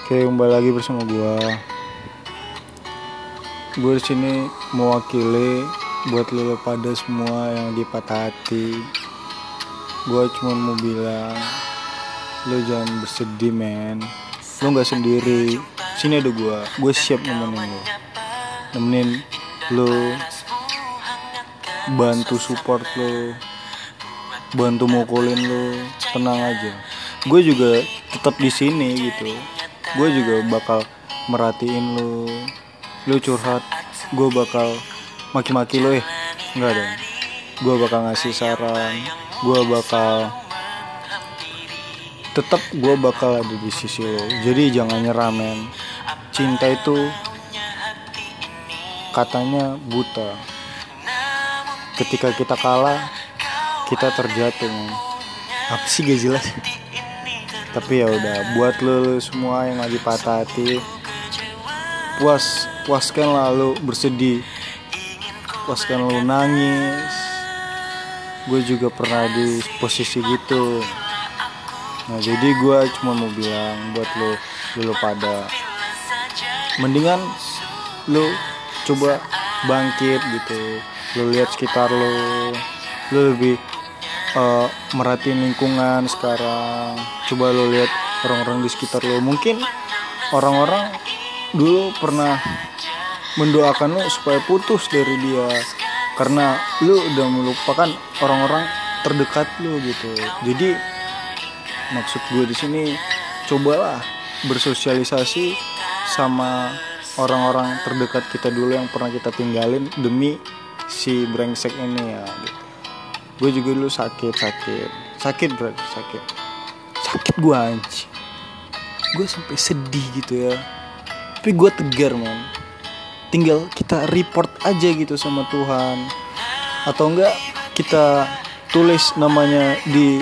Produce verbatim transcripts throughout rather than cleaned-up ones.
Oke, kembali lagi bersama gua. Gue di sini mewakili buat lo pada semua yang di patah hati. Gue cuma mau bilang, lo jangan bersedih men. Lo nggak sendiri. Sini ada gua. Gue siap nemenin lo. Nemenin lo, bantu support lo, bantu mukulin lo. Tenang aja. Gue juga tetap di sini gitu. Gue juga bakal merhatiin lo. Lo curhat, gue bakal maki-maki lo ya. Enggak dong. Gue bakal ngasih saran. Gue bakal tetap gue bakal ada di sisi lo. Jadi jangan nyerah men. Cinta itu katanya buta. Ketika kita kalah, kita terjatuh men. Apa sih gak jelas? Tapi ya udah, buat lo semua yang lagi patah hati, puas puaskan lalu bersedih, puaskan lalu nangis. Gue juga pernah di posisi gitu. Nah jadi gue cuma mau bilang buat lo, lo pada mendingan lo coba bangkit gitu. Lo lihat sekitar lo, lo lebih uh, merhatiin lingkungan sekarang. Coba lo lihat orang-orang di sekitar lo. Mungkin orang-orang dulu pernah mendoakan lo supaya putus dari dia karena lo udah melupakan orang-orang terdekat lo gitu. Jadi maksud gue di sini, cobalah bersosialisasi sama orang-orang terdekat kita dulu yang pernah kita tinggalin demi si brengsek ini ya gitu. Gue juga dulu sakit sakit sakit berarti sakit sakit gue anjing. Gue sampai sedih gitu ya. Tapi gue tegar man. Tinggal kita report aja gitu sama Tuhan. Atau enggak kita tulis namanya di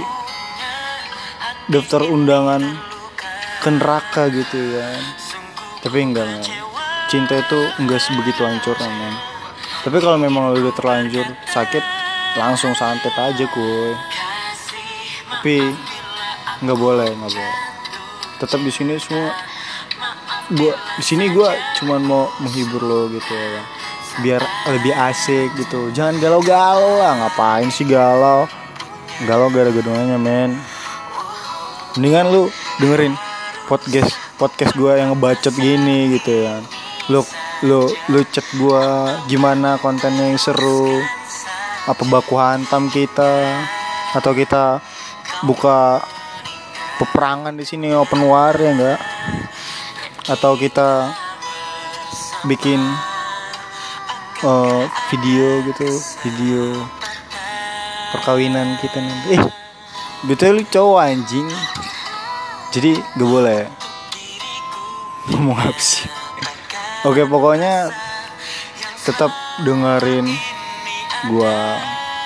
daftar undangan ke neraka gitu ya. Tapi enggak man. Cinta itu enggak sebegitu hancurnya man. Tapi kalau memang lo udah terlanjur sakit, langsung santet aja kuy. Tapi enggak boleh, enggak boleh. Tetap di sini semua gua di sini gua cuman mau menghibur lo gitu ya. Biar lebih asik gitu. Jangan galau-galau lah, ngapain sih galau? Galau gara-garanya men. Mendingan lu dengerin podcast podcast gua yang ngebacot gini gitu ya. Lu lu lu cek gua gimana kontennya yang seru. Apa baku hantam kita atau kita buka peperangan di sini open war ya enggak? Atau kita bikin uh, video gitu, video perkawinan kita nanti. Eh, betul lu cowok anjing. Jadi gak boleh ngomong apa sih. Oke pokoknya tetap dengerin gua.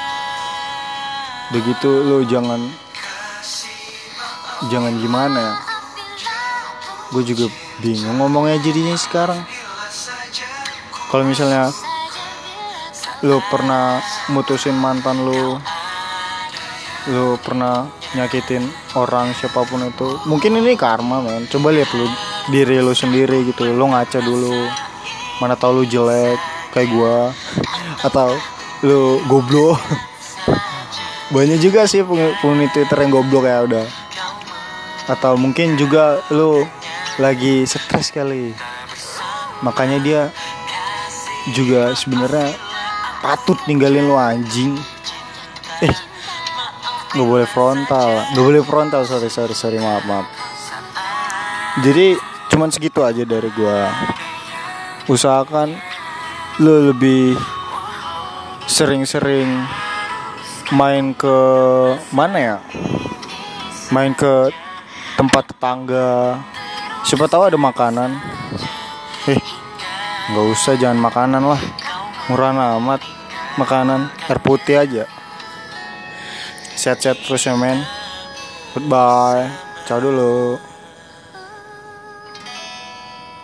Begitu lu jangan jangan gimana ya. Gue juga bingung ngomongnya jadinya sekarang. Kalau misalnya lo pernah mutusin mantan lo, lo pernah nyakitin orang siapapun itu, mungkin ini karma men. Coba lihat lo diri lo sendiri gitu. Lo ngaca dulu. Mana tahu lo jelek kayak gue atau lo goblok. Banyak juga sih penghuni Twitter yang goblok ya udah. Atau mungkin juga lo lagi stres kali, makanya dia juga sebenarnya patut ninggalin lo anjing. Eh, nggak boleh frontal, nggak boleh frontal. Sorry sorry sorry maaf maaf. Jadi cuman segitu aja dari gua. Usahakan lo lebih sering-sering main ke mana ya? Main ke tempat tetangga. Siapa tahu ada makanan. Eh, nggak usah, jangan makanan lah. Murah amat makanan, air putih aja. Sehat-sehat terus ya men. Goodbye. Ciao dulu.